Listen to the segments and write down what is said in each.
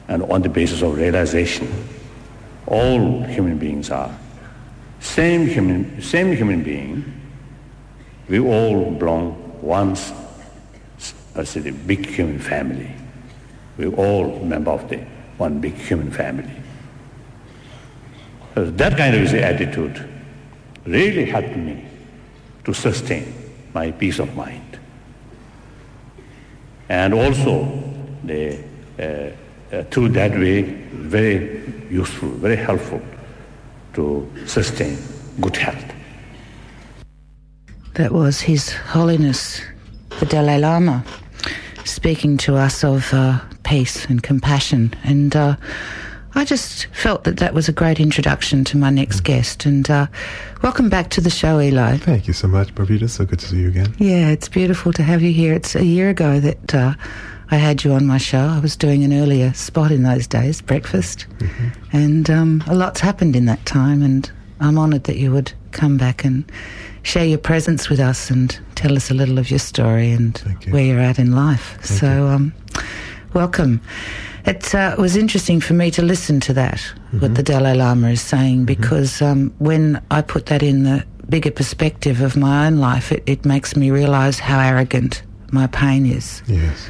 and on the basis of realization, all human beings are same human being. We all belong once as a big human family. We all member of the one big human family. So that kind of attitude really helped me to sustain my peace of mind. And also, through that way, very useful, very helpful to sustain good health. That was His Holiness the Dalai Lama speaking to us of peace and compassion. And I just felt that was a great introduction to my next guest. And welcome back to the show, Eli. Thank you so much, Barbita. So good to see you again. Yeah, it's beautiful to have you here. It's a year ago that I had you on my show. I was doing an earlier spot in those days, Breakfast. Mm-hmm. And a lot's happened in that time, and I'm honoured that you would come back and share your presence with us and tell us a little of your story and where you're at in life. So welcome. It was interesting for me to listen to that, what the Dalai Lama is saying, because when I put that in the bigger perspective of my own life, it makes me realise how arrogant my pain is. Yes.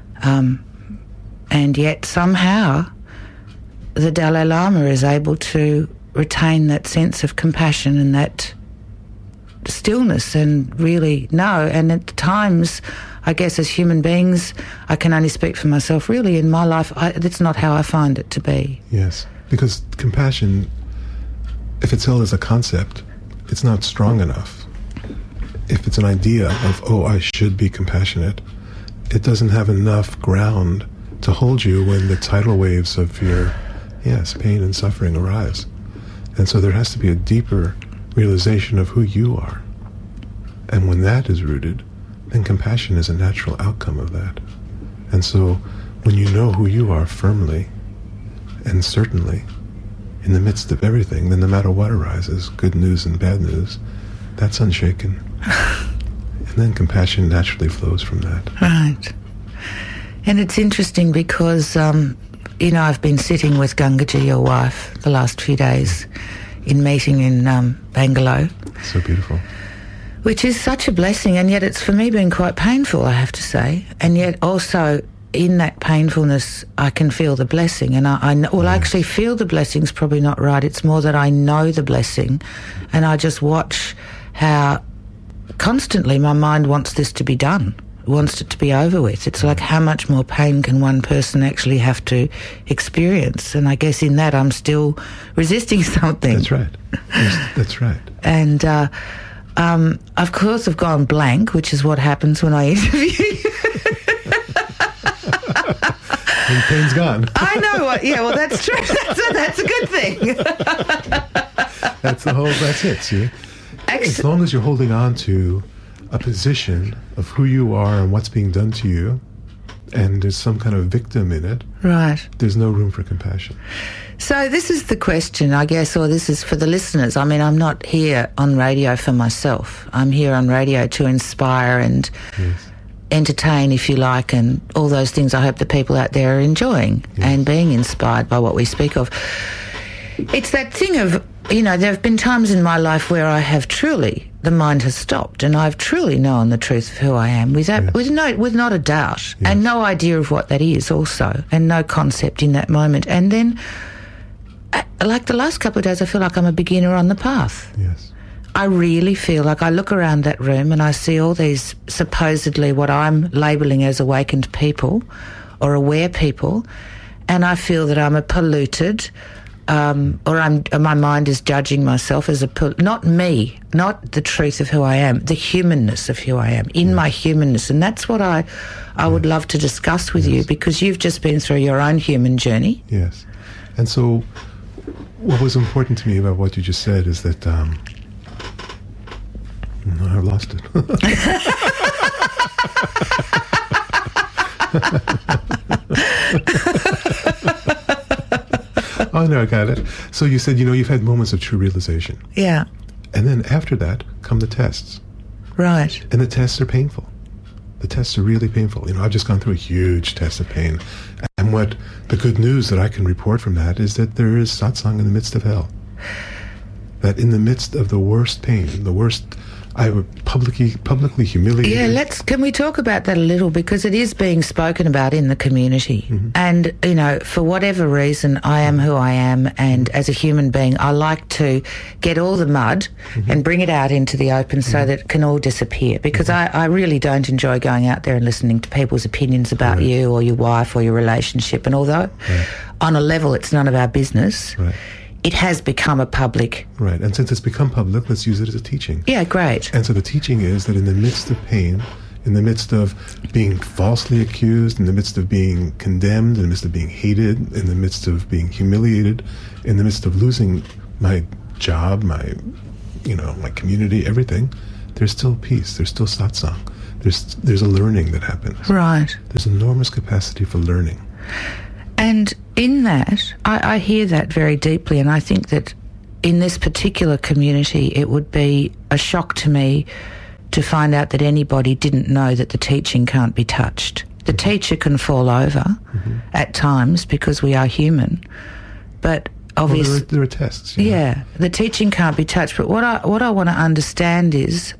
And yet somehow the Dalai Lama is able to retain that sense of compassion and that stillness and really know. And at times, I guess as human beings, I can only speak for myself. Really, in my life, that's not how I find it to be. Yes, because compassion, if it's held as a concept, it's not strong enough. If it's an idea of, I should be compassionate, it doesn't have enough ground to hold you when the tidal waves of your, pain and suffering arise. And so there has to be a deeper realization of who you are. And when that is rooted, then compassion is a natural outcome of that. And so when you know who you are firmly and certainly in the midst of everything, then no matter what arises, good news and bad news, that's unshaken. And then compassion naturally flows from that. Right. And it's interesting because, I've been sitting with Gangaji, your wife, the last few days in meeting in Bangalore. So beautiful. Which is such a blessing, and yet it's for me been quite painful, I have to say. And yet also in that painfulness, I can feel the blessing. And I actually feel the blessing's probably not right. It's more that I know the blessing, and I just watch how constantly my mind wants this to be done, wants it to be over with. It's like, how much more pain can one person actually have to experience? And I guess in that I'm still resisting something. That's right. Yes, that's right. And of course I've gone blank, which is what happens when I interview you. And pain's gone. I know what. Yeah, well, that's true. That's a good thing. That's it, see? As long as you're holding on to a position of who you are and what's being done to you, and there's some kind of victim in it, right, there's no room for compassion. So this is the question, I guess, or this is for the listeners. I mean, I'm not here on radio for myself. I'm here on radio to inspire and entertain, if you like, and all those things I hope the people out there are enjoying and being inspired by what we speak of. It's that thing of, there have been times in my life where I have truly, the mind has stopped, and I've truly known the truth of who I am with not a doubt, and no idea of what that is also, and no concept in that moment. And then, like the last couple of days, I feel like I'm a beginner on the path. Yes. I really feel like I look around that room and I see all these supposedly what I'm labelling as awakened people or aware people, and I feel that I'm a polluted, my mind is judging myself as not me, not the truth of who I am, the humanness of who I am, in my humanness. And that's what I would love to discuss with you, because you've just been through your own human journey. Yes. And so what was important to me about what you just said is that I've lost it. Oh, no, I got it. So you said, you've had moments of true realization. Yeah. And then after that come the tests. Right. And the tests are painful. The tests are really painful. I've just gone through a huge test of pain. And what the good news that I can report from that is that there is satsang in the midst of hell. That in the midst of the worst pain, the worst, I would publicly humiliated. Yeah, can we talk about that a little, because it is being spoken about in the community. Mm-hmm. And, you know, for whatever reason, I am who I am, and as a human being, I like to get all the mud and bring it out into the open so that it can all disappear, because I really don't enjoy going out there and listening to people's opinions about you or your wife or your relationship. And although on a level it's none of our business, it has become a public... Right, and since it's become public, let's use it as a teaching. Yeah, great. And so the teaching is that in the midst of pain, in the midst of being falsely accused, in the midst of being condemned, in the midst of being hated, in the midst of being humiliated, in the midst of losing my job, my community, everything, there's still peace, there's still satsang. There's a learning that happens. Right. There's enormous capacity for learning. And in that, I hear that very deeply, and I think that in this particular community, it would be a shock to me to find out that anybody didn't know that the teaching can't be touched. The teacher can fall over at times because we are human, but obviously... Well, there are tests. Yeah, the teaching can't be touched, but what I want to understand is,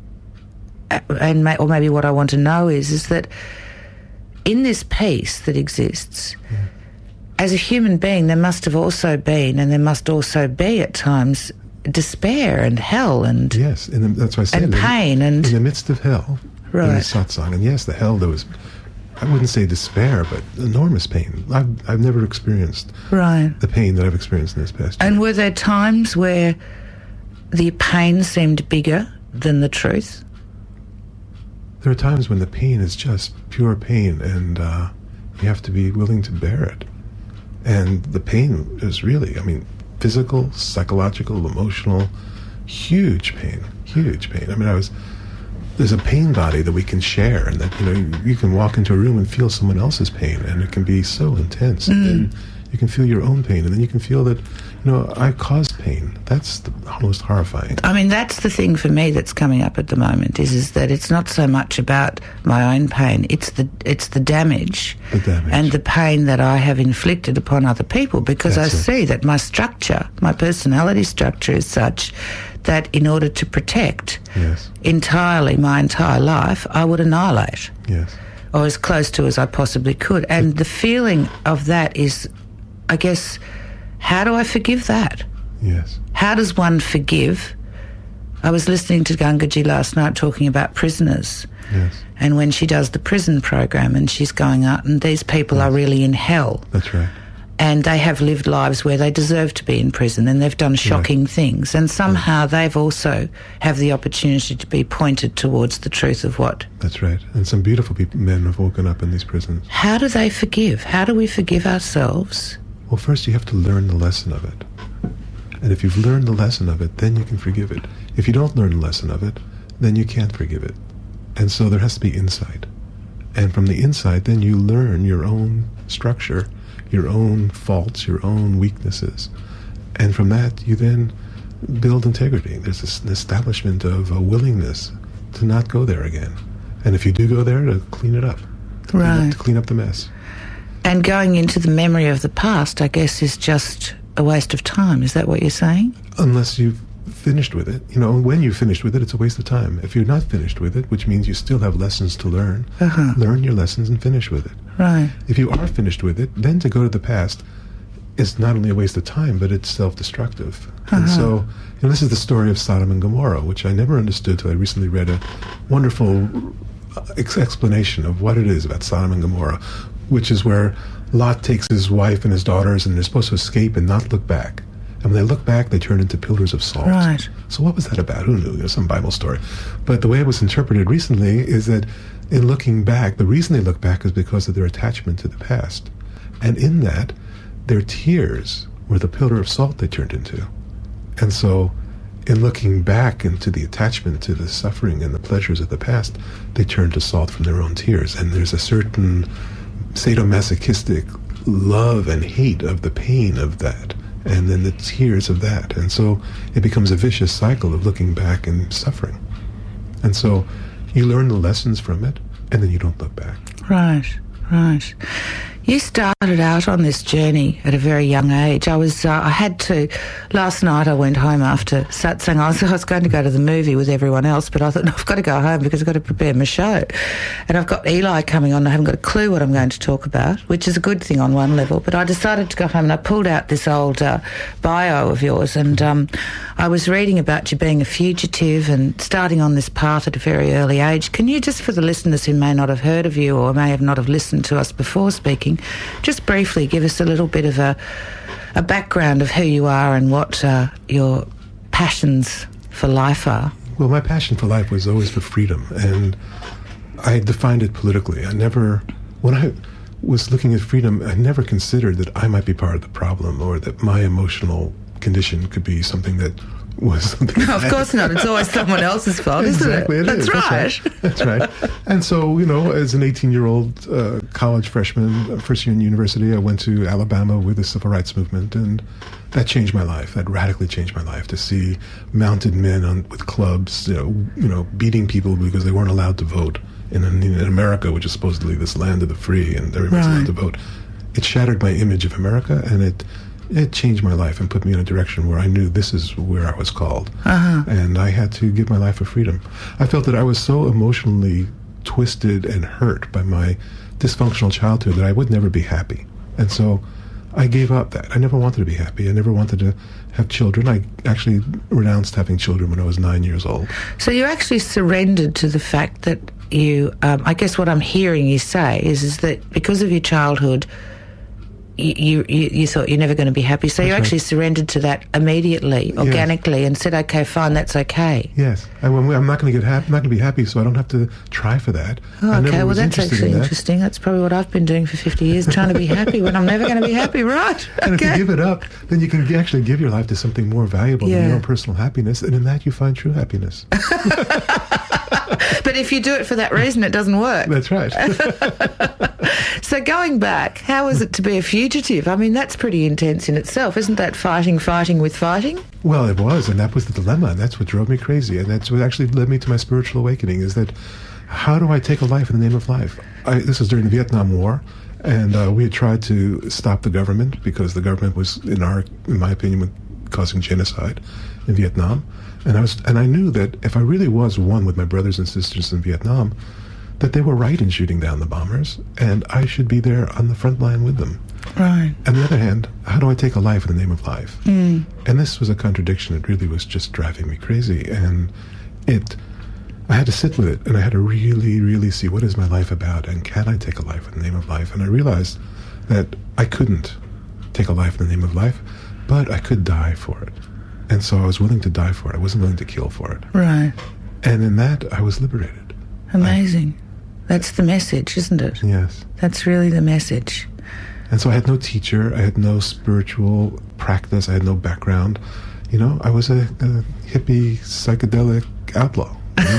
or maybe what I want to know is that in this peace that exists, as a human being, there must have also been, and there must also be at times, despair and hell and yes, that's why I said and pain and in the midst of hell, there is satsang. And yes, the hell, there was, I wouldn't say despair, but enormous pain. I've never experienced the pain that I've experienced in this past year. And were there times where the pain seemed bigger than the truth? There are times when the pain is just pure pain, and you have to be willing to bear it. And the pain is really, physical, psychological, emotional, huge pain. There's a pain body that we can share, and that, you can walk into a room and feel someone else's pain, and it can be so intense. And then you can feel your own pain, and then you can feel that, I caused pain. That's the most horrifying. That's the thing for me that's coming up at the moment is that it's not so much about my own pain. It's the damage. And the pain that I have inflicted upon other people, because I see that my structure, my personality structure is such that in order to protect entirely my entire life, I would annihilate. Yes. Or as close to as I possibly could. And the feeling of that is, I guess, how do I forgive that? Yes. How does one forgive? I was listening to Gangaji last night talking about prisoners. Yes. And when she does the prison program and she's going out and these people are really in hell. That's right. And they have lived lives where they deserve to be in prison and they've done shocking things. And somehow they've also have the opportunity to be pointed towards the truth of what... That's right. And some beautiful men have woken up in these prisons. How do they forgive? How do we forgive ourselves? Well, first you have to learn the lesson of it. And if you've learned the lesson of it, then you can forgive it. If you don't learn the lesson of it, then you can't forgive it. And so there has to be insight. And from the insight, then you learn your own structure, your own faults, your own weaknesses. And from that, you then build integrity. There's an establishment of a willingness to not go there again. And if you do go there, to clean it up. To clean up the mess. And going into the memory of the past, I guess, is just a waste of time. Is that what you're saying? Unless you've finished with it. When you've finished with it, it's a waste of time. If you're not finished with it, which means you still have lessons to learn, learn your lessons and finish with it. Right. If you are finished with it, then to go to the past is not only a waste of time, but it's self-destructive. And so, this is the story of Sodom and Gomorrah, which I never understood till I recently read a wonderful explanation of what it is about Sodom and Gomorrah, which is where Lot takes his wife and his daughters, and they're supposed to escape and not look back. And when they look back, they turn into pillars of salt. Right. So what was that about? Who knew? Some Bible story. But the way it was interpreted recently is that in looking back, the reason they look back is because of their attachment to the past. And in that, their tears were the pillar of salt they turned into. And so in looking back into the attachment to the suffering and the pleasures of the past, they turn to salt from their own tears. And there's a certain sadomasochistic love and hate of the pain of that, and then the tears of that. And so it becomes a vicious cycle of looking back and suffering. And so you learn the lessons from it, and then you don't look back. Right. You started out on this journey at a very young age. Last night I went home after satsang. I was going to go to the movie with everyone else, but I thought, no, I've got to go home because I've got to prepare my show. And I've got Eli coming on. I haven't got a clue what I'm going to talk about, which is a good thing on one level. But I decided to go home and I pulled out this old bio of yours, and I was reading about you being a fugitive and starting on this path at a very early age. Can you, just for the listeners who may not have heard of you or may have not have listened to us before speaking, just briefly give us a little bit of a background of who you are and what your passions for life are? Well, my passion for life was always for freedom, and I defined it politically. When I was looking at freedom, I never considered that I might be part of the problem or that my emotional condition could be something that was something. No, of course not. It's always someone else's fault, exactly, isn't it? That's right. That's right. And so, as an 18-year-old college freshman, first year in university, I went to Alabama with the civil rights movement, and that changed my life. That radically changed my life, to see mounted men with clubs, beating people because they weren't allowed to vote in America, which is supposedly this land of the free and everyone's allowed to vote. It shattered my image of America, and it changed my life and put me in a direction where I knew this is where I was called. And I had to give my life for freedom. I felt that I was so emotionally twisted and hurt by my dysfunctional childhood that I would never be happy. And so I gave up that. I never wanted to be happy. I never wanted to have children. I actually renounced having children when I was 9 years old. So you actually surrendered to the fact that you, I guess what I'm hearing you say is that because of your childhood, you thought you're never going to be happy, so you actually surrendered to that immediately, organically, and said, "Okay, fine, that's okay." Yes, I'm not going to get happy. I'm not going to be happy, so I don't have to try for that. Oh, okay, well, that's actually interesting. That's probably what I've been doing for 50 years, trying to be happy when I'm never going to be happy, right? And if you give it up, then you can actually give your life to something more valuable than your own personal happiness, and in that you find true happiness. But if you do it for that reason, it doesn't work. That's right. So going back, how was it to be a fugitive? I mean, that's pretty intense in itself. Isn't that fighting with fighting? Well, it was, and that was the dilemma, and that's what drove me crazy, and that's what actually led me to my spiritual awakening, is that how do I take a life in the name of life? This was during the Vietnam War, and we had tried to stop the government because the government was, in my opinion, causing genocide in Vietnam. And I knew that if I really was one with my brothers and sisters in Vietnam, that they were right in shooting down the bombers, and I should be there on the front line with them. Right. On the other hand, how do I take a life in the name of life? And this was a contradiction. It really was just driving me crazy, and I had to sit with it, and I had to really, really see, what is my life about, and can I take a life in the name of life? And I realized that I couldn't take a life in the name of life, but I could die for it. And so I was willing to die for it. I wasn't willing to kill for it. Right. And in that, I was liberated. Amazing. That's the message, isn't it? Yes. That's really the message. And so I had no teacher. I had no spiritual practice. I had no background. I was a hippie, psychedelic outlaw.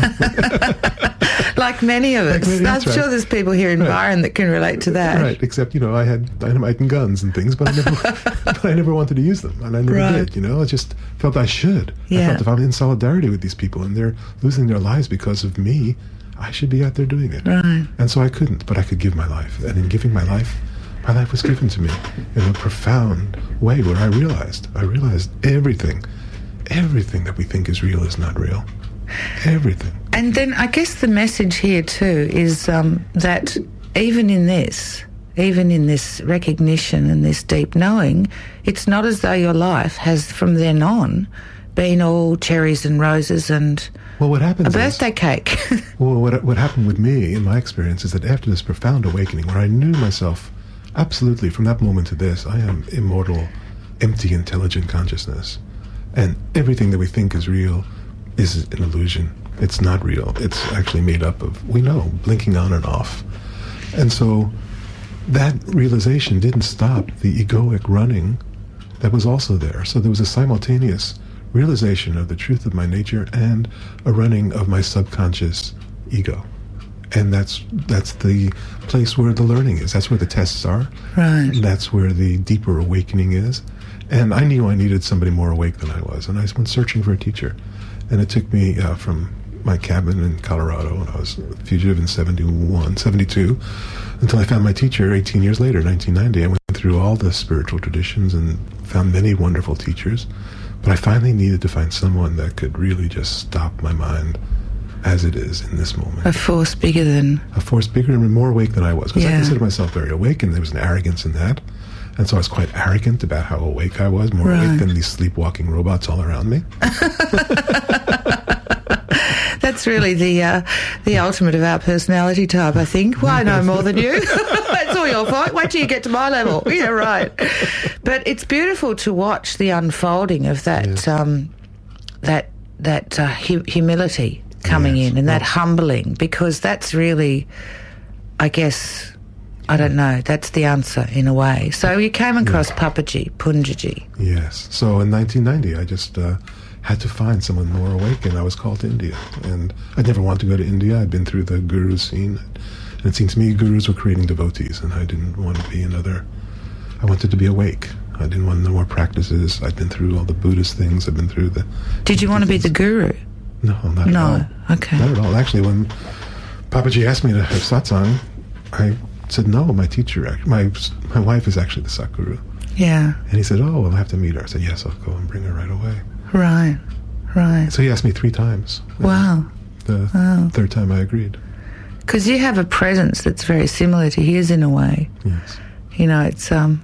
Like many of us. I'm sure there's people here in Byron that can relate to that. Right, except, I had dynamite and guns and things, but I never wanted to use them, and I never did, I just felt I should. I felt if I'm in solidarity with these people and they're losing their lives because of me, I should be out there doing it. Right. And so I couldn't, but I could give my life. And in giving my life was given to me in a profound way where I realized everything that we think is real is not real. Everything. And then I guess the message here too is that even in this recognition and this deep knowing, it's not as though your life has from then on been all cherries and roses and what happens a birthday cake. Well, what happened with me in my experience is that after this profound awakening, where I knew myself absolutely from that moment to this, I am immortal, empty, intelligent consciousness, and everything that we think is real is an illusion. It's not real. It's actually made up of, blinking on and off. And so that realization didn't stop the egoic running that was also there. So there was a simultaneous realization of the truth of my nature and a running of my subconscious ego. And that's the place where the learning is. That's where the tests are. Right. That's where the deeper awakening is. And I knew I needed somebody more awake than I was. And I went searching for a teacher. And it took me from my cabin in Colorado when I was a fugitive in 72, until I found my teacher 18 years later, 1990. I went through all the spiritual traditions and found many wonderful teachers, but I finally needed to find someone that could really just stop my mind as it is in this moment. A force bigger than... A force bigger and more awake than I was, because I consider myself very awake, and there was an arrogance in that. And so I was quite arrogant about how awake I was, more awake than these sleepwalking robots all around me. That's really the ultimate of our personality type, I think. Well, I know more than you. That's all your fault. Wait till you get to my level. Yeah, right. But it's beautiful to watch the unfolding of that humility coming in, and that humbling, because that's really, I guess, I don't know, that's the answer in a way. So you came across Papaji, Punjaji. Yes. So in 1990, I just had to find someone more awake, and I was called to India. And I'd never wanted to go to India. I'd been through the guru scene, and it seemed to me gurus were creating devotees, and I didn't want to be another. I wanted to be awake. I didn't want no more practices. I'd been through all the Buddhist things. I've been through the... Did you want to be the guru? No, not at all. No, okay. Not at all. Actually, when Papaji asked me to have satsang, I said no. My teacher, my wife is actually the Satguru. Yeah. And he said, oh, well, I have to meet her. I said, yes, I'll go and bring her right away. Right. So he asked me 3 times. Wow. The third time I agreed. Because you have a presence that's very similar to his in a way. Yes. You know, it's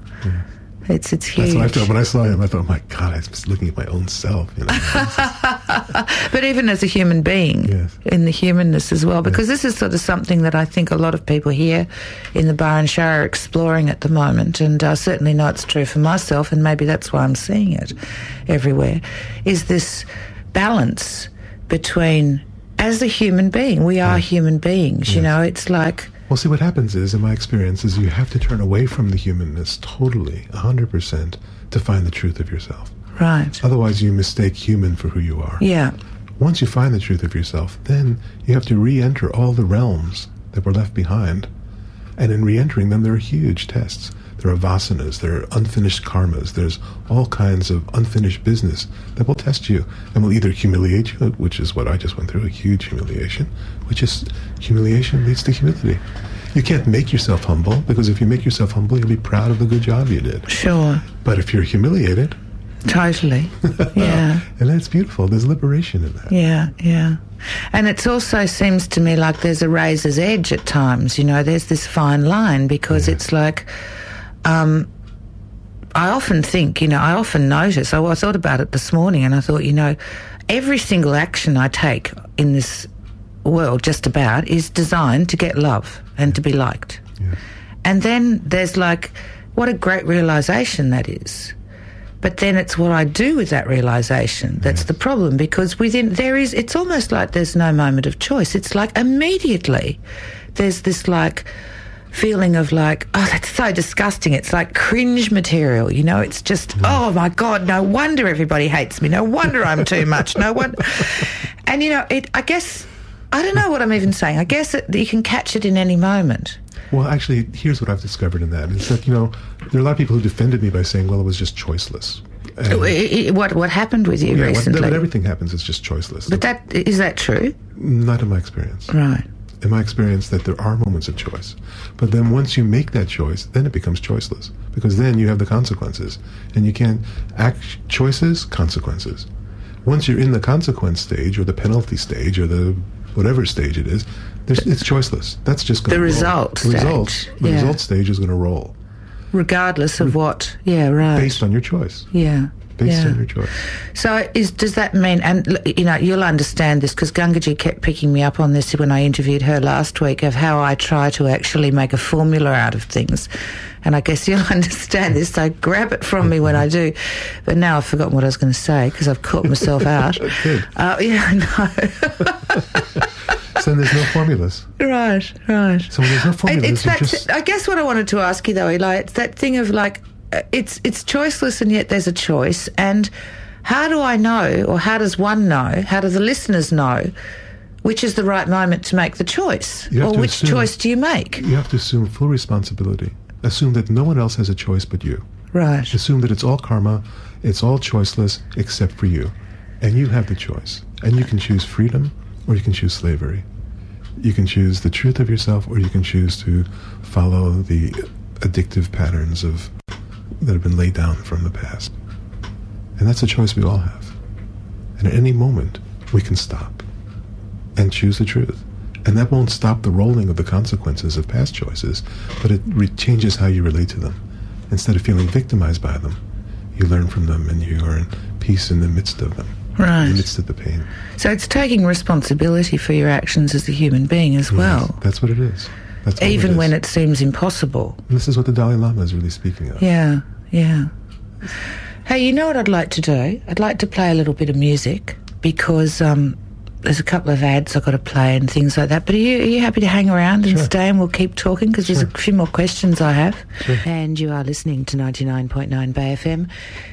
it's huge. That's what I thought. When I saw him, I thought, oh my God, I was looking at my own self. You know? But even as a human being, in the humanness as well, because this is sort of something that I think a lot of people here in the Byron Shah are exploring at the moment, and I certainly know it's true for myself, and maybe that's why I'm seeing it everywhere, is this balance between, as a human being, we are human beings, you know, it's like... Well, see, what happens is, in my experience, is you have to turn away from the humanness totally, 100%, to find the truth of yourself. Right. Otherwise, you mistake human for who you are. Yeah. Once you find the truth of yourself, then you have to re-enter all the realms that were left behind. And in re-entering them, there are huge tests. There are vasanas, there are unfinished karmas, there's all kinds of unfinished business that will test you and will either humiliate you, which is what I just went through, a huge humiliation, which is humiliation leads to humility. You can't make yourself humble, because if you make yourself humble, you'll be proud of the good job you did. Sure. But if you're humiliated... Totally. Yeah. And that's beautiful. There's liberation in that. Yeah. And it also seems to me like there's a razor's edge at times, you know, there's this fine line, because it's like... I often think, you know, I often notice, I thought about it this morning, and I thought, you know, every single action I take in this world, just about, is designed to get love and to be liked. Yeah. And then there's like, what a great realisation that is. But then it's what I do with that realisation that's the problem, because within it's almost like there's no moment of choice. It's like immediately there's this like feeling of like, oh, that's so disgusting. It's like cringe material, you know. It's just, oh my God, no wonder everybody hates me. No wonder I'm too much. No wonder. And, you know, I guess, I don't know what I'm even saying. I guess you can catch it in any moment. Well, actually, here's what I've discovered in that. Is that, you know, there are a lot of people who defended me by saying, well, it was just choiceless. What happened with you recently? But everything happens, it's just choiceless. But is that true? Not in my experience. Right. In my experience, that there are moments of choice. But then once you make that choice, then it becomes choiceless. Because then you have the consequences. And you can't act choices, consequences. Once you're in the consequence stage, or the penalty stage, or the whatever stage it is, it's choiceless. That's just going to roll. The result stage is going to roll. Regardless of what, right. Based on your choice. Yeah. Based on your choice. So does that mean, and you know, you'll understand this, because Gangaji kept picking me up on this when I interviewed her last week, of how I try to actually make a formula out of things. And I guess you'll understand this, so grab it from me when I do. But now I've forgotten what I was going to say, because I've caught myself out. Good. I know. So there's no formulas. Right. So when there's no formulas, I guess what I wanted to ask you, though, Eli, it's that thing of like, it's choiceless, and yet there's a choice. And how do I know, or how does one know, how do the listeners know, which is the right moment to make the choice? Or which choice do you make? You have to assume full responsibility. Assume that no one else has a choice but you. Right. Assume that it's all karma, it's all choiceless except for you. And you have the choice. And you can choose freedom, or you can choose slavery. You can choose the truth of yourself, or you can choose to follow the addictive patterns that have been laid down from the past. And that's a choice we all have. And at any moment, we can stop and choose the truth. And that won't stop the rolling of the consequences of past choices, but it changes how you relate to them. Instead of feeling victimized by them, you learn from them and you are in peace in the midst of them. Right. In the midst of the pain. So it's taking responsibility for your actions as a human being as well. Yes, that's what it is. That's even it is. when it seems impossible. And this is what the Dalai Lama is really speaking of. Yeah, yeah. Hey, you know what I'd like to do? I'd like to play a little bit of music because there's a couple of ads I've got to play and things like that. But are you happy to hang around and stay and we'll keep talking? Because there's a few more questions I have. Sure. And you are listening to 99.9 Bay FM.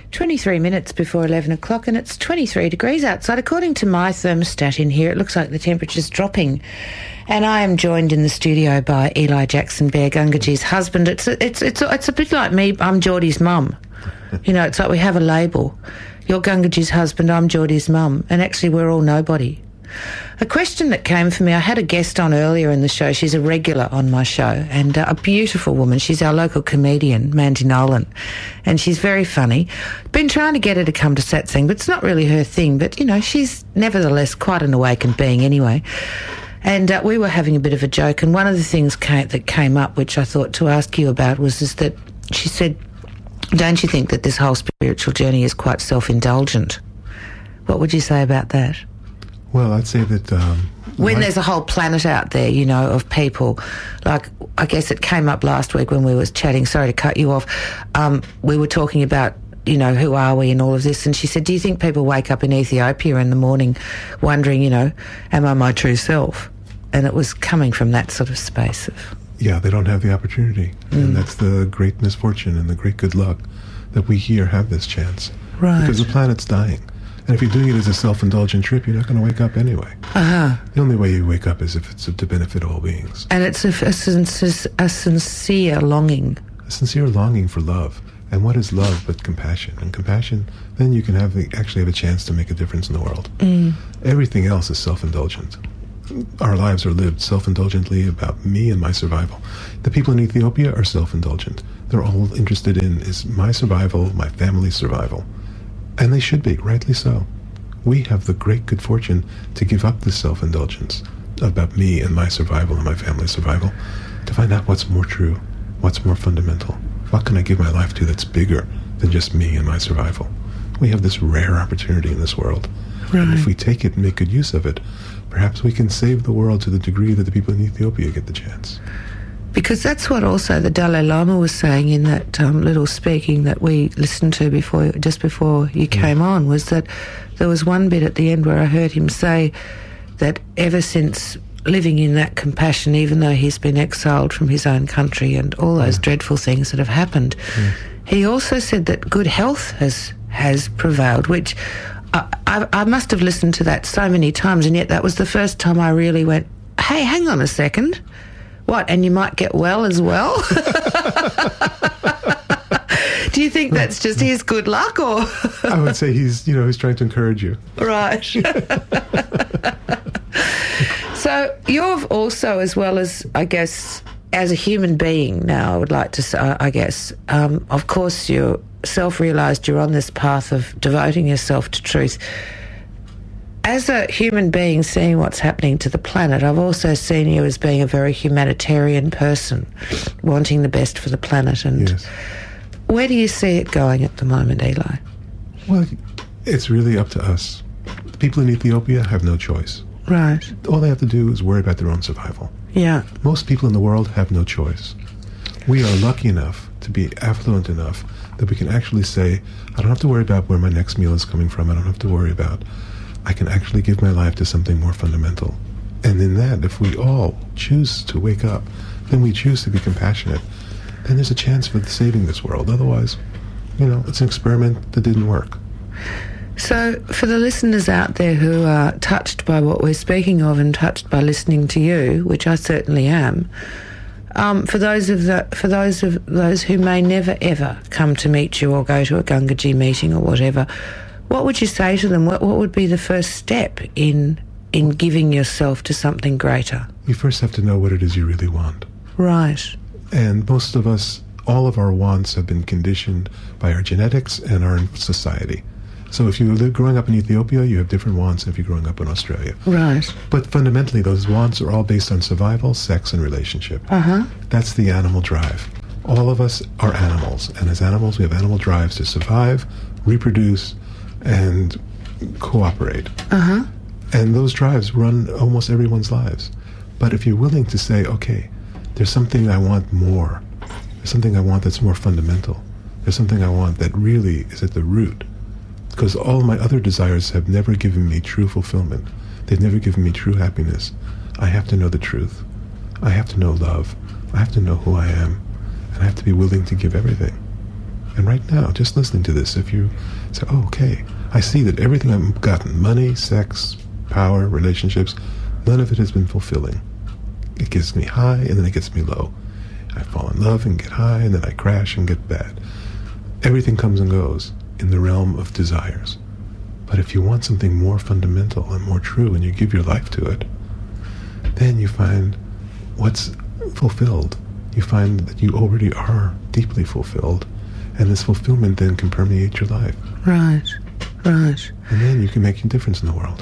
23 minutes before 11 o'clock and it's 23 degrees outside. According to my thermostat in here, it looks like the temperature's dropping. And I am joined in the studio by Eli Jackson Bear, Gungajee's husband. It's a bit like me. I'm Geordie's mum. You know, it's like we have a label. You're Gungajee's husband, I'm Geordie's mum. And actually we're all nobody. A question that came for me, I had a guest on earlier in the show. She's a regular on my show and a beautiful woman. She's our local comedian, Mandy Nolan, and she's very funny. Been trying to get her to come to Satsang, but it's not really her thing. But, you know, she's nevertheless quite an awakened being anyway. And we were having a bit of a joke, and one of the things that came up, which I thought to ask you about, was that she said, don't you think that this whole spiritual journey is quite self-indulgent? What would you say about that? Well, I'd say that... when there's a whole planet out there, you know, of people, like, I guess it came up last week when we was chatting, sorry to cut you off, we were talking about, you know, who are we and all of this, and she said, do you think people wake up in Ethiopia in the morning wondering, you know, am I my true self? And it was coming from that sort of space of... Yeah, they don't have the opportunity, and that's the great misfortune and the great good luck that we here have this chance. Right. Because the planet's dying. And if you're doing it as a self-indulgent trip, you're not going to wake up anyway. Uh-huh. The only way you wake up is if it's to benefit all beings. And it's a sincere longing. A sincere longing for love. And what is love but compassion? And compassion, then you can actually have a chance to make a difference in the world. Everything else is self-indulgent. Our lives are lived self-indulgently about me and my survival. The people in Ethiopia are self-indulgent. They're all interested in is my survival, my family's survival. And they should be, rightly so. We have the great good fortune to give up this self-indulgence about me and my survival and my family's survival to find out what's more true, what's more fundamental. What can I give my life to that's bigger than just me and my survival? We have this rare opportunity in this world. Right. And if we take it and make good use of it, perhaps we can save the world to the degree that the people in Ethiopia get the chance. Because that's what also the Dalai Lama was saying in that little speaking that we listened to just before you came on, was that there was one bit at the end where I heard him say that ever since living in that compassion, even though he's been exiled from his own country and all those dreadful things that have happened, he also said that good health has prevailed, which I must have listened to that so many times, and yet that was the first time I really went, hey, hang on a second. What, and you might get well as well? Do you think that's just his good luck, or...? I would say he's trying to encourage you. Right. So you've also, as well as, I guess, as a human being now, I would like to say, I guess, of course you self-realised you're on this path of devoting yourself to truth. As a human being seeing what's happening to the planet, I've also seen you as being a very humanitarian person, wanting the best for the planet. And yes. Where do you see it going at the moment, Eli? Well, it's really up to us. The people in Ethiopia have no choice. Right. All they have to do is worry about their own survival. Yeah. Most people in the world have no choice. We are lucky enough to be affluent enough that we can actually say, I don't have to worry about where my next meal is coming from. I don't have to worry about... I can actually give my life to something more fundamental. And in that, if we all choose to wake up, then we choose to be compassionate, then there's a chance for saving this world. Otherwise, it's an experiment that didn't work. So for the listeners out there who are touched by what we're speaking of and touched by listening to you, which I certainly am, for those who may never ever come to meet you or go to a Gungajee meeting or whatever, what would you say to them? What would be the first step in in giving yourself to something greater? You first have to know what it is you really want. Right. And most of us, all of our wants have been conditioned by our genetics and our society. So if you live growing up in Ethiopia, you have different wants than if you're growing up in Australia. Right. But fundamentally, those wants are all based on survival, sex, and relationship. Uh-huh. That's the animal drive. All of us are animals, and as animals, we have animal drives to survive, reproduce, and cooperate. Uh-huh. And those drives run almost everyone's lives. But if you're willing to say, okay, there's something I want more, there's something I want that's more fundamental, there's something I want that really is at the root, because all my other desires have never given me true fulfillment. They've never given me true happiness. I have to know the truth. I have to know love. I have to know who I am. And I have to be willing to give everything. And right now, just listening to this, if you say, oh, okay, I see that everything I've gotten, money, sex, power, relationships, none of it has been fulfilling. It gets me high and then it gets me low. I fall in love and get high and then I crash and get bad. Everything comes and goes in the realm of desires. But if you want something more fundamental and more true and you give your life to it, then you find what's fulfilled. You find that you already are deeply fulfilled, and this fulfillment then can permeate your life. Right, right. And then you can make a difference in the world.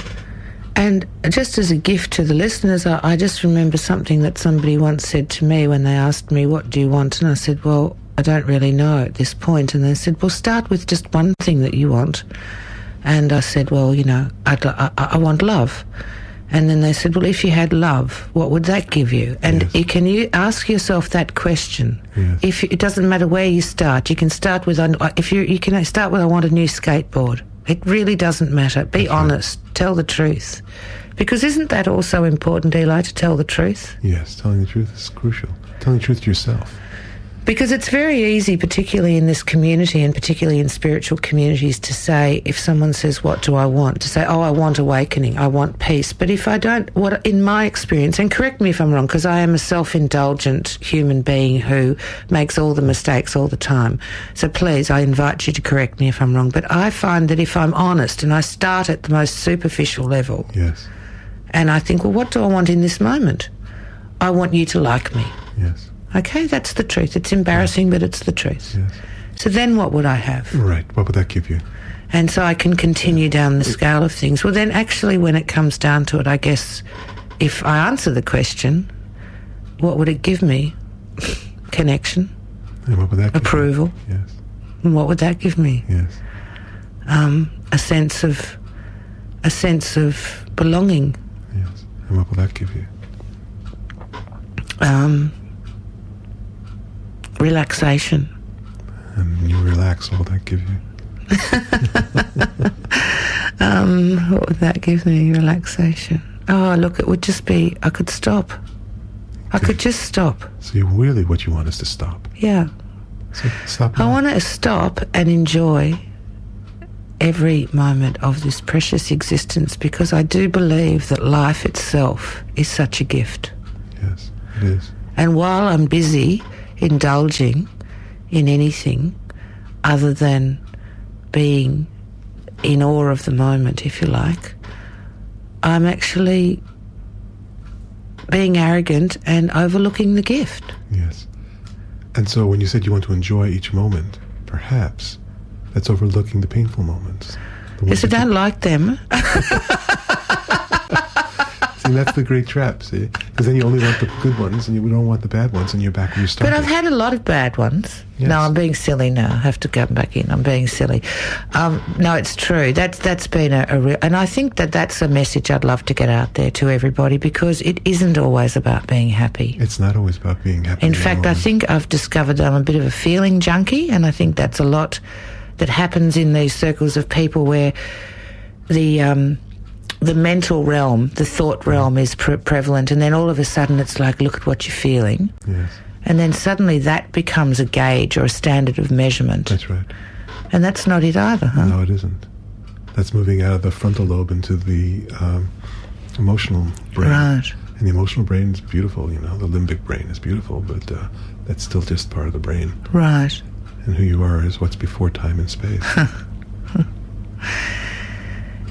And just as a gift to the listeners, I just remember something that somebody once said to me when they asked me, what do you want? And I said, well, I don't really know at this point. And they said, well, start with just one thing that you want. And I said, well, you know, I want love. And then they said, well, if you had love, what would that give you? And Yes. can you ask yourself that question? Yes. If it doesn't matter where you start. You can start with, you can start with, I want a new skateboard. It really doesn't matter. Be honest. Tell the truth. Because isn't that also important, Eli, to tell the truth? Yes, telling the truth is crucial. Telling the truth to yourself. Because it's very easy, particularly in this community and particularly in spiritual communities, to say, if someone says, what do I want? To say, oh, I want awakening, I want peace. But if I don't, what in my experience, and correct me if I'm wrong, because I am a self-indulgent human being who makes all the mistakes all the time. So please, I invite you to correct me if I'm wrong. But I find that if I'm honest and I start at the most superficial level, Yes. and I think, well, what do I want in this moment? I want you to like me. Yes. Okay, that's the truth. It's embarrassing, but it's the truth. Yes. So then what would I have? Right. What would that give you? And so I can continue down the scale of things. Well, then actually when it comes down to it, I guess if I answer the question, what would it give me? Connection. And what would that give Approval. you? Yes. And what would that give me? Yes. A sense of belonging. Yes. And what will that give you? Relaxation. And when you relax, what will that give you? What would that give me? Relaxation. Oh, look, it would just be, I could stop. I could just stop. So really what you want is to stop. Yeah. So stop I now. want to stop and enjoy every moment of this precious existence, because I do believe that life itself is such a gift. Yes, it is. And while I'm busy indulging in anything other than being in awe of the moment, if you like, I'm actually being arrogant and overlooking the gift. Yes. And so when you said you want to enjoy each moment, perhaps that's overlooking the painful moments. The ones Yes, I that you- don't like them. See, that's the great trap, see? Because then you only want the good ones and you don't want the bad ones, and you're back where you But started. I've had a lot of bad ones. Yes. No, I'm being silly now. I have to come back in. I'm being silly. No, it's true. That's been a real... And I think that's a message I'd love to get out there to everybody, because it isn't always about being happy. It's not always about being happy. In fact, I think I've discovered that I'm a bit of a feeling junkie, and I think that's a lot that happens in these circles of people where the mental realm, the thought realm is prevalent, and then all of a sudden it's like, look at what you're feeling. Yes, And then suddenly that becomes a gauge or a standard of measurement. that's right. And that's not it either, huh? No, it isn't. That's moving out of the frontal lobe into the emotional brain. Right. And the emotional brain is beautiful, you know. The limbic brain is beautiful, but that's still just part of the brain. Right. And who you are is what's before time and space.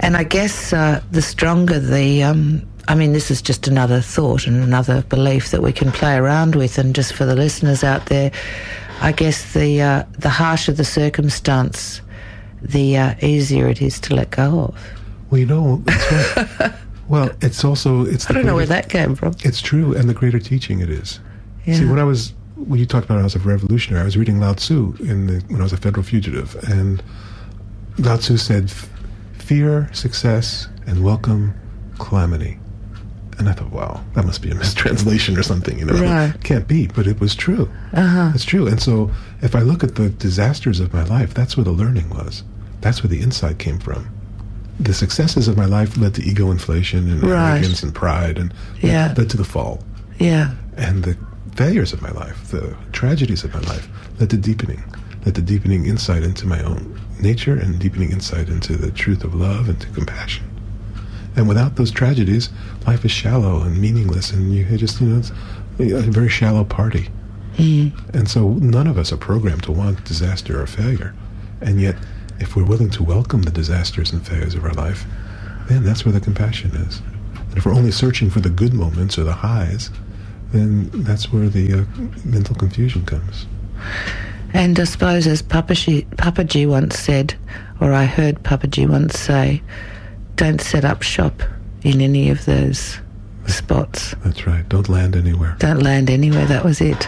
And I guess the stronger the... I mean, this is just another thought and another belief that we can play around with. And just for the listeners out there, I guess the harsher the circumstance, the easier it is to let go of. Well, you know, that's right. Well, it's also... I don't know where that came from. It's true, and the greater teaching it is. Yeah. See, when you talked about I was a revolutionary, I was reading Lao Tzu when I was a federal fugitive, and Lao Tzu said, fear success and welcome calamity. And I thought, wow, that must be a mistranslation or something, you know. Right. It can't be, but it was true. Uh-huh. It's true. And so if I look at the disasters of my life, that's where the learning was. That's where the insight came from. The successes of my life led to ego inflation and arrogance and pride, and led to the fall. Yeah. And the failures of my life, the tragedies of my life, led to deepening insight into my own nature and deepening insight into the truth of love and to compassion. And without those tragedies, life is shallow and meaningless, and you just, it's a very shallow party. Mm. And so none of us are programmed to want disaster or failure. And yet, if we're willing to welcome the disasters and failures of our life, then that's where the compassion is. And if we're only searching for the good moments or the highs, then that's where the mental confusion comes. And I suppose, as Papaji once said, or I heard Papaji once say, don't set up shop in any of those spots. That's right. Don't land anywhere. Don't land anywhere. That was it.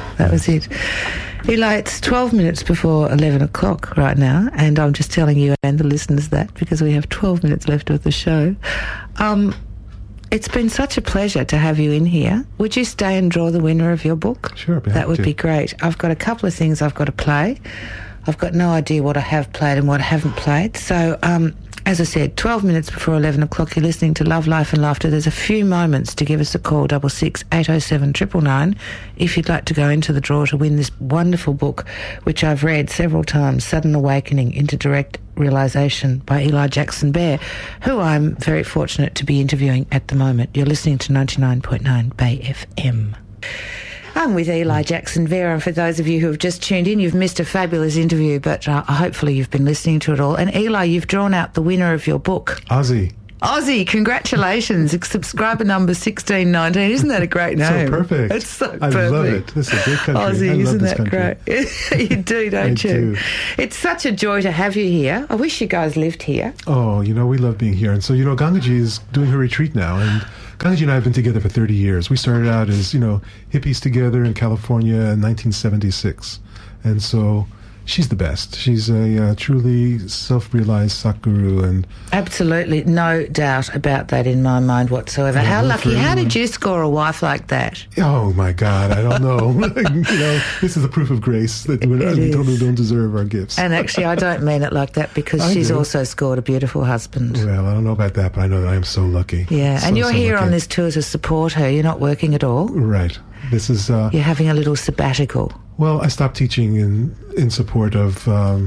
Eli, it's 12 minutes before 11 o'clock right now, and I'm just telling you and the listeners that because we have 12 minutes left of the show. It's been such a pleasure to have you in here. Would you stay and draw the winner of your book? Sure, I'd be happy That would to. be great. I've got a couple of things I've got to play. I've got no idea what I have played and what I haven't played. So, as I said, 12 minutes before 11 o'clock, you're listening to Love, Life and Laughter. There's a few moments to give us a call, 66 807 999, if you'd like to go into the draw to win this wonderful book, which I've read several times, Sudden Awakening into Direct Realisation by Eli Jackson Bear, who I'm very fortunate to be interviewing at the moment. You're listening to 99.9 Bay FM. I'm with Eli Jackson Bear, and for those of you who have just tuned in, you've missed a fabulous interview, but hopefully you've been listening to it all. And Eli, you've drawn out the winner of your book. Aussie, congratulations. Subscriber number 1619. Isn't that a great name? So perfect. It's so perfect. I love it. This is a great country. Aussie, I love isn't this that country. great? You do, don't you? I do. It's such a joy to have you here. I wish you guys lived here. Oh, we love being here. And so, Gangaji is doing her retreat now, and Gangaji and I have been together for 30 years. We started out as, hippies together in California in 1976. And so she's the best. She's a truly self-realized Satguru. And absolutely, no doubt about that in my mind whatsoever. How lucky. How did you score a wife like that? Oh, my God, I don't know. This is a proof of grace that we don't deserve our gifts. And actually, I don't mean it like that because she's also scored a beautiful husband. Well, I don't know about that, but I know that I am so lucky. Yeah, and you're here on this tour to support her. You're not working at all? Right. This is... you're having a little sabbatical. Well, I stopped teaching in support of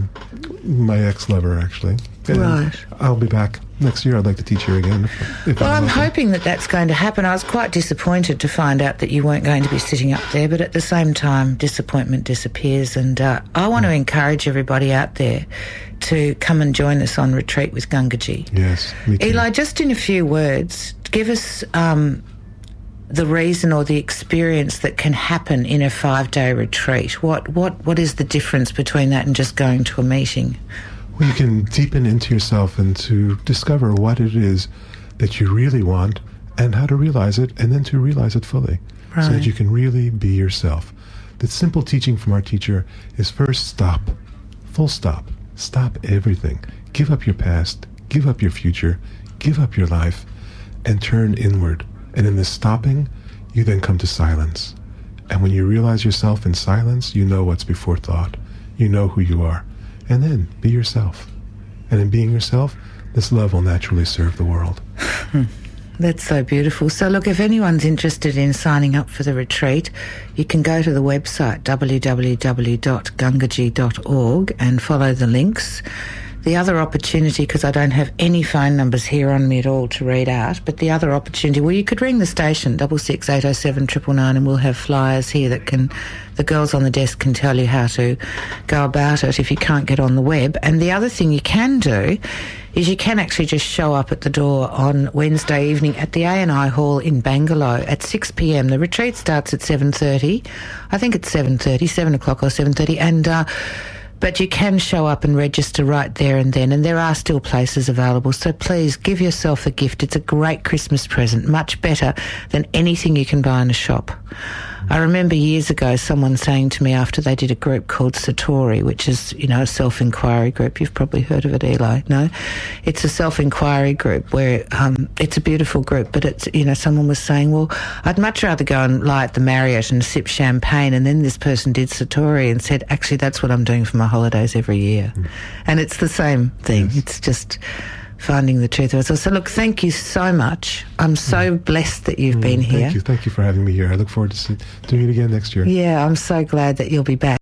my ex-lover, actually. And right. I'll be back next year. I'd like to teach here again. If I'm hoping that that's going to happen. I was quite disappointed to find out that you weren't going to be sitting up there, but at the same time, disappointment disappears. And I want to encourage everybody out there to come and join us on Retreat with Gangaji. Yes, me too. Eli, just in a few words, give us... the reason or the experience that can happen in a 5-day retreat. What is the difference between that and just going to a meeting? Well, you can deepen into yourself and to discover what it is that you really want and how to realize it, and then to realize it fully, so that you can really be yourself. The simple teaching from our teacher is first stop. Full stop. Stop everything. Give up your past. Give up your future. Give up your life and turn inward. And in this stopping, you then come to silence. And when you realize yourself in silence, you know what's before thought. You know who you are. And then be yourself. And in being yourself, this love will naturally serve the world. That's so beautiful. So look, if anyone's interested in signing up for the retreat, you can go to the website www.gangaji.org and follow the links. the other opportunity, because I don't have any phone numbers here on me at all to read out, but the other opportunity, well, you could ring the station, 66807999, and we'll have flyers here that the girls on the desk can tell you how to go about it if you can't get on the web. And the other thing you can do is you can actually just show up at the door on Wednesday evening at the A&I Hall in Bangalore at 6 p.m. The retreat starts at 7:30. I think it's 7:30, 7 o'clock or 7:30, and but you can show up and register right there and then, and there are still places available. So please give yourself a gift. It's a great Christmas present, much better than anything you can buy in a shop. I remember years ago someone saying to me after they did a group called Satori, which is, a self-inquiry group. You've probably heard of it, Eli. No? It's a self-inquiry group where it's a beautiful group, but it's, someone was saying, well, I'd much rather go and lie at the Marriott and sip champagne. And then this person did Satori and said, actually, that's what I'm doing for my holidays every year. And it's the same thing. Yes. It's just finding the truth of it. So look, thank you so much. I'm so blessed that you've been here. Thank you for having me here. I look forward to doing it again next year. Yeah, I'm so glad that you'll be back.